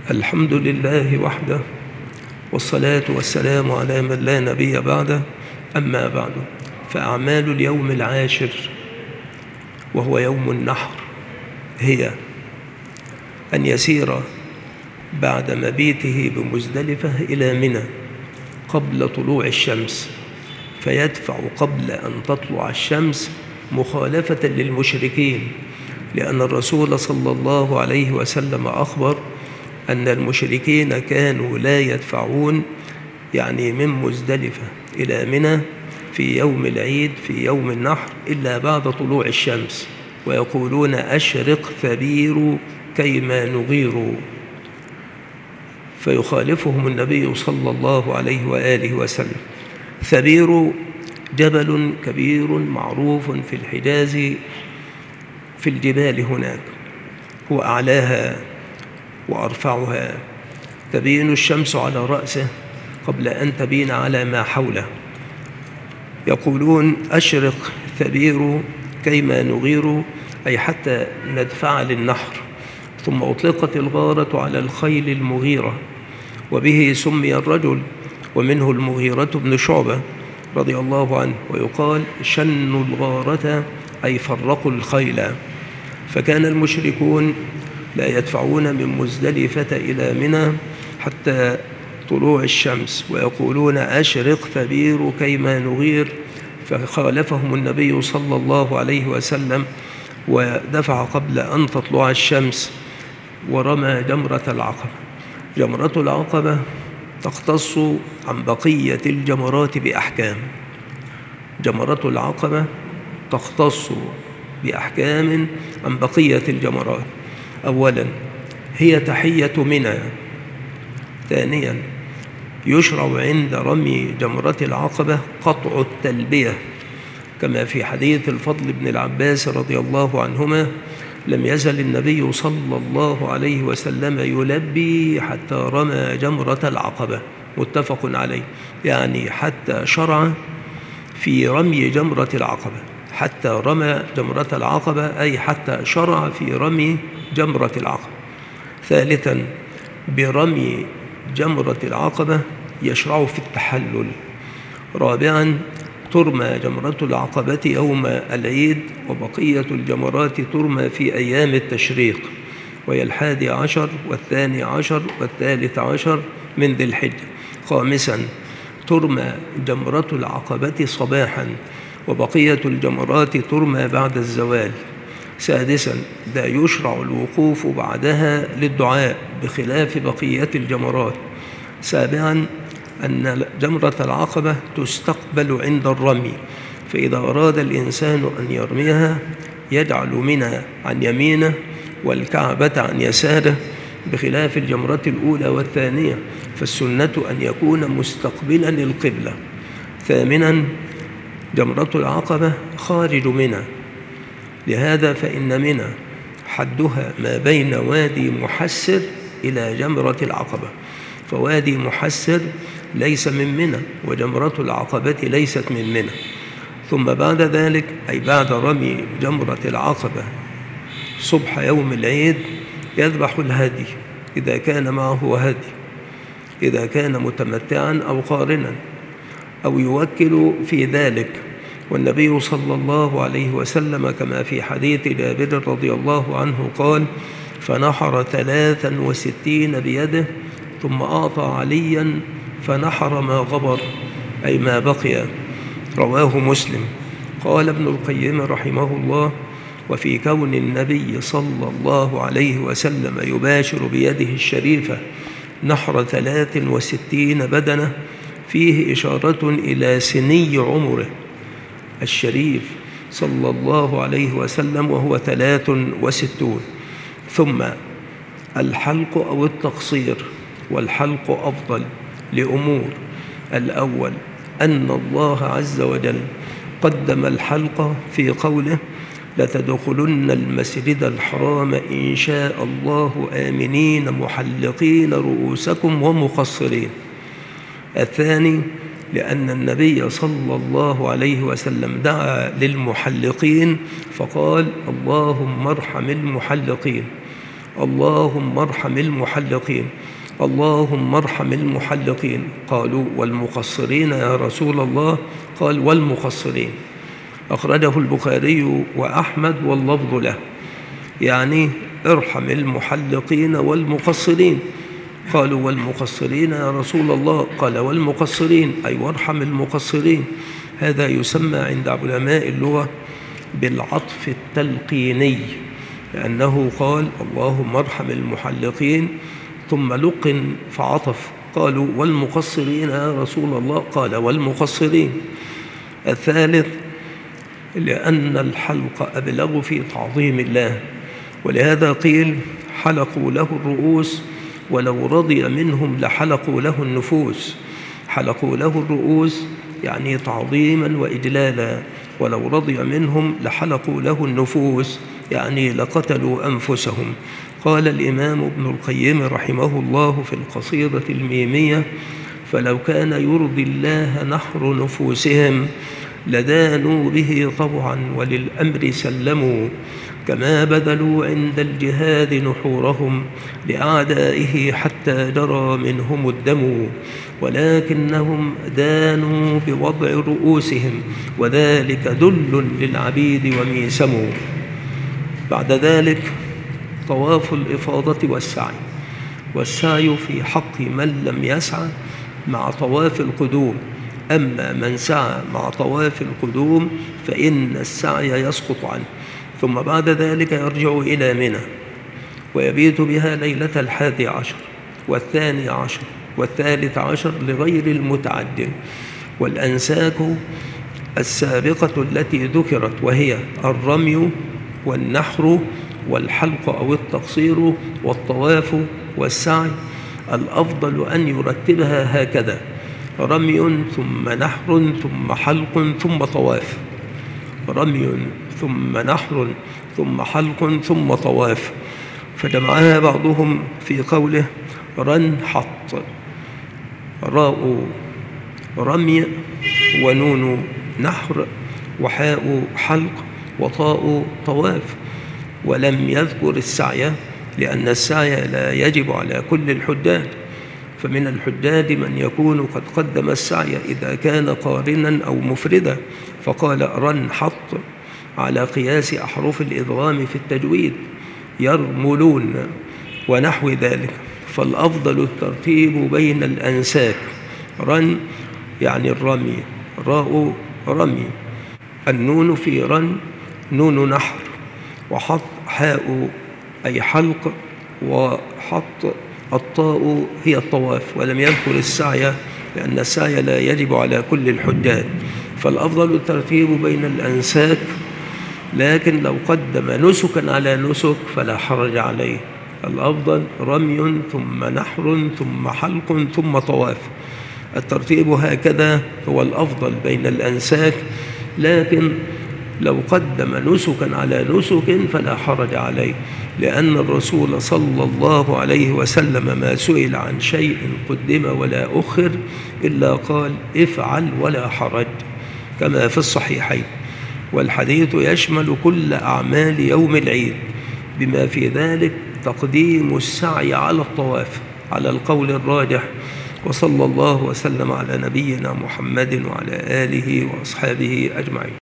الحمد لله وحده، والصلاة والسلام على من لا نبي بعده. أما بعد، فأعمال اليوم العاشر وهو يوم النحر هي أن يسير بعد مبيته بمزدلفة إلى منى قبل طلوع الشمس، فيدفع قبل أن تطلع الشمس مخالفة للمشركين، لأن الرسول صلى الله عليه وسلم أخبر أن المشركين كانوا لا يدفعون من مزدلفة إلى منى في يوم العيد في يوم النحر إلا بعد طلوع الشمس، ويقولون أشرق ثبير كيما نغير، فيخالفهم النبي صلى الله عليه وآله وسلم. ثبير جبل كبير معروف في الحجاز في الجبال هناك، هو أعلاها وأرفعها، تبين الشمس على رأسه قبل أن تبين على ما حوله. يقولون أشرق ثبير كيما نغير، أي حتى ندفع للنحر. ثم أطلقت الغارة على الخيل المغيرة، وبه سمي الرجل، ومنه المغيرة بن شعبة رضي الله عنه، ويقال شنوا الغارة أي فرقوا الخيل. فكان المشركون لا يدفعون من مزدلفة إلى منى حتى طلوع الشمس، ويقولون أشرق ثبير كيما نغير، فخالفهم النبي صلى الله عليه وسلم ودفع قبل أن تطلع الشمس ورمى جمرة العقبة. جمرة العقبة تختص عن بقية الجمرات بأحكام. جمرة العقبة تختص بأحكام عن بقية الجمرات. أولا هي تحية منى. ثانيا يشرع عند رمي جمرة العقبة قطع التلبية، كما في حديث الفضل بن العباس رضي الله عنهما: لم يزل النبي صلى الله عليه وسلم يلبي حتى رمى جمرة العقبة، متفق عليه، يعني حتى شرع في رمي جمرة العقبة، حتى رمى جمرة العقبة أي حتى شرع في رمي جمرة العقبة. ثالثا برمي جمرة العقبة يشرع في التحلل. رابعا ترمى جمرة العقبة يوم العيد، وبقية الجمرات ترمى في أيام التشريق، وهي 11 و12 و13 من ذي الحجة. خامسا ترمى جمرة العقبة صباحا، وبقية الجمرات ترمى بعد الزوال. سادسا لا يشرع الوقوف بعدها للدعاء بخلاف بقية الجمرات. سابعا أن جمرة العقبة تستقبل عند الرمي، فإذا أراد الإنسان أن يرميها يجعل منى عن يمينه والكعبة عن يساره، بخلاف الجمرة الأولى والثانية، فالسنة أن يكون مستقبلا القبلة. ثامنا جمرة العقبة خارج منى، لهذا فإن منى حدها ما بين وادي محسر إلى جمرة العقبة، فوادي محسر ليس من منى، وجمرة العقبة ليست من منى. ثم بعد ذلك أي بعد رمي جمرة العقبة صبح يوم العيد يذبح الهدي إذا كان معه هدي، إذا كان متمتعا أو قارنا أو يوكل في ذلك. والنبي صلى الله عليه وسلم كما في حديث جابر رضي الله عنه قال: فنحر 63 بيده، ثم أعطى عليا فنحر ما غبر، أي ما بقي. رواه مسلم. قال ابن القيم رحمه الله: وفي كون النبي صلى الله عليه وسلم يباشر بيده الشريفة نحر 63 بدنة فيه إشارة إلى سني عمره الشريف صلى الله عليه وسلم، وهو 63. ثم الحلق أو التقصير، والحلق أفضل لأمور: الأول أن الله عز وجل قدم الحلق في قوله: لتدخلن المسجد الحرام إن شاء الله آمنين محلقين رؤوسكم ومقصرين. الثاني لأن النبي صلى الله عليه وسلم دعا للمحلقين فقال: اللهم ارحم المحلقين. اللهم ارحم المحلقين، اللهم ارحم المحلقين. قالوا والمقصرين يا رسول الله؟ قال والمقصرين. أخرجه البخاري وأحمد واللفظ له، يعني ارحم المحلقين والمقصرين. قالوا والمقصرين يا رسول الله؟ قال والمقصرين، أي وارحم المقصرين. هذا يسمى عند علماء اللغة بالعطف التلقيني، لأنه قال اللهم ارحم المحلقين ثم لقن فعطف. قالوا والمقصرين يا رسول الله؟ قال والمقصرين. الثالث لأن الحلق أبلغ في تعظيم الله، ولهذا قيل حلقوا له الرؤوس ولو رضي منهم لحلقوا له النفوس. حلقوا له الرؤوس يعني تعظيما وإجلالا، ولو رضي منهم لحلقوا له النفوس يعني لقتلوا أنفسهم. قال الإمام ابن القيم رحمه الله في القصيدة الميمية: فلو كان يرضي الله نحر نفوسهم لدانوا به طبعا وللأمر سلموا، كما بذلوا عند الجهاد نحورهم لأعدائه حتى جرى منهم الدم، ولكنهم دانوا بوضع رؤوسهم وذلك ذل للعبيد وميسم. بعد ذلك طواف الإفاضة والسعي، والسعي في حق من لم يسعى مع طواف القدوم، أما من سعى مع طواف القدوم فإن السعي يسقط عنه، ثم بعد ذلك يرجع إلى منى ويبيت بها ليلة 11 و12 و13 لغير المتعد. والأنساك السابقة التي ذكرت وهي الرمي والنحر والحلق أو التقصير والطواف والسعي، الأفضل أن يرتبها هكذا: رمي ثم نحر ثم حلق ثم طواف، رمي ثم نحر ثم حلق ثم طواف. فجمعها بعضهم في قوله رن حط، راء رمي ونون نحر وحاء حلق وطاء طواف، ولم يذكر السعي لأن السعي لا يجب على كل الحجاج، فمن الحجاج من يكون قد قدم السعي إذا كان قارنا أو مفردا، فقال رن حط على قياس أحرف الإدغام في التجويد يرملون ونحو ذلك. فالأفضل الترتيب بين الأنساك: رن يعني الرمي، راء رمي، النون في رن نون نحر، وحط حاء أي حلق، وحط الطاء هي الطواف، ولم يذكر السعي لأن السعي لا يجب على كل الحجاج. فالأفضل الترتيب بين الأنساك، لكن لو قدم نسكا على نسك فلا حرج عليه. الأفضل رمي ثم نحر ثم حلق ثم طواف. الترتيب هكذا هو الأفضل بين الأنساك، لكن لو قدم نسكا على نسك فلا حرج عليه، لأن الرسول صلى الله عليه وسلم ما سئل عن شيء قدم ولا أخر إلا قال افعل ولا حرج، كما في الصحيحين. والحديث يشمل كل أعمال يوم العيد، بما في ذلك تقديم السعي على الطواف على القول الراجح. وصلى الله وسلم على نبينا محمد وعلى آله وأصحابه أجمعين.